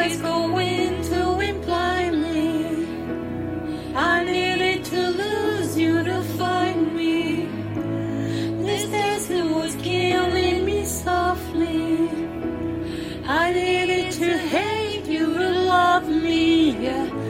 eyes going to imply me. I needed to lose you to find me. This desert was killing me softly. I needed to hate you to love me. Yeah.